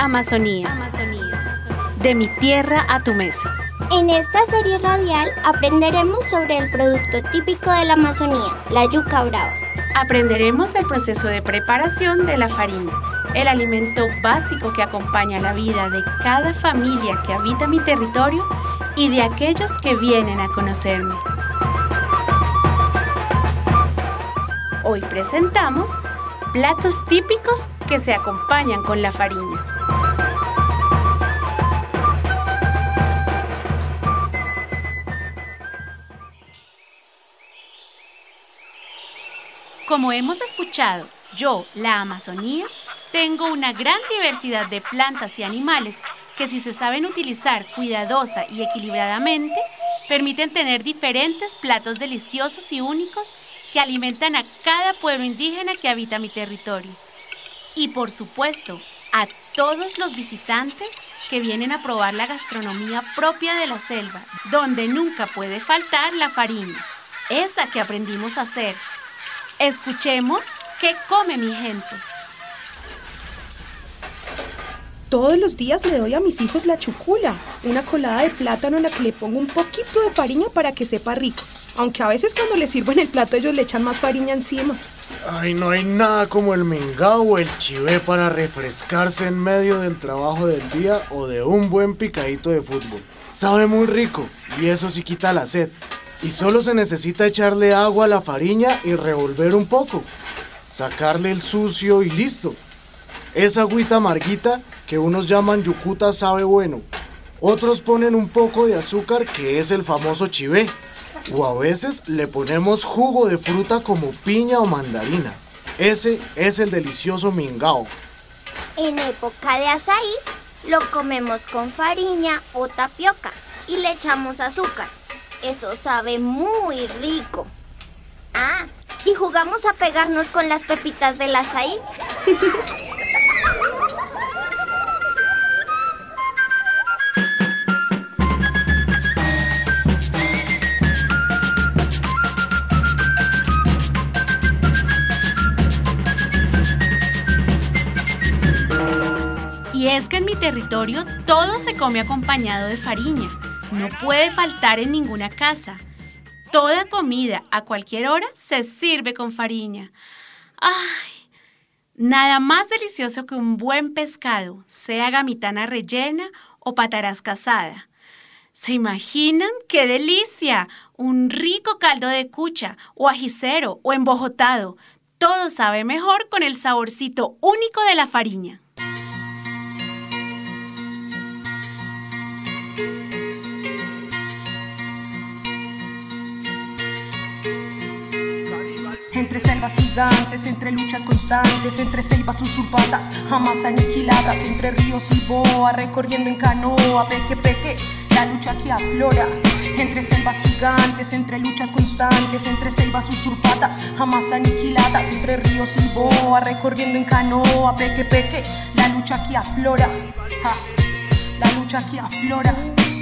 Amazonía. De mi tierra a tu mesa. En esta serie radial aprenderemos sobre el producto típico de la Amazonía, la yuca brava. Aprenderemos del proceso de preparación de la farina, el alimento básico que acompaña la vida de cada familia que habita mi territorio y de aquellos que vienen a conocerme. Hoy presentamos platos típicos que se acompañan con la farina. Como hemos escuchado, yo, la Amazonía, tengo una gran diversidad de plantas y animales que, si se saben utilizar cuidadosa y equilibradamente, permiten tener diferentes platos deliciosos y únicos que alimentan a cada pueblo indígena que habita mi territorio. Y por supuesto, a todos los visitantes que vienen a probar la gastronomía propia de la selva, donde nunca puede faltar la farina, esa que aprendimos a hacer. Escuchemos qué come mi gente. Todos los días le doy a mis hijos la chucula, una colada de plátano en la que le pongo un poquito de farina para que sepa rico. Aunque a veces cuando les sirvo en el plato ellos le echan más farina encima. Ay, no hay nada como el mingao o el chivé para refrescarse en medio del trabajo del día o de un buen picadito de fútbol. Sabe muy rico y eso sí quita la sed. Y solo se necesita echarle agua a la farina y revolver un poco. Sacarle el sucio y listo. Esa agüita amarguita que unos llaman yucuta sabe bueno. Otros ponen un poco de azúcar que es el famoso chivé. O a veces le ponemos jugo de fruta como piña o mandarina. Ese es el delicioso mingao. En época de azaí lo comemos con farina o tapioca y le echamos azúcar. Eso sabe muy rico. Ah, ¿y jugamos a pegarnos con las pepitas del azaí? Y es que en mi territorio todo se come acompañado de farina. No puede faltar en ninguna casa. Toda comida a cualquier hora se sirve con farina. ¡Ay! Nada más delicioso que un buen pescado, sea gamitana rellena o patarasca asada. ¿Se imaginan? ¡Qué delicia! Un rico caldo de cucha o ajicero o embojotado. Todo sabe mejor con el saborcito único de la farina. Entre selvas gigantes, entre luchas constantes, entre selvas usurpadas, jamás aniquiladas, entre ríos y boa, recorriendo en canoa, peque peque, la lucha que aflora. Entre selvas gigantes, entre luchas constantes, entre selvas usurpadas, jamás aniquiladas, entre ríos y boa, recorriendo en canoa, peque peque, la lucha que aflora, la lucha que aflora.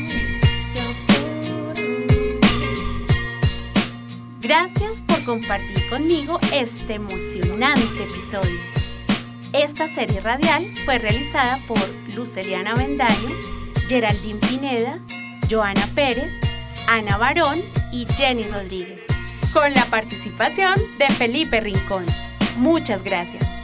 Gracias por compartir conmigo este emocionante episodio. Esta serie radial fue realizada por Luceliana Bendaño, Geraldine Pineda, Joana Pérez, Ana Barón y Jenny Rodríguez, con la participación de Felipe Rincón. Muchas gracias.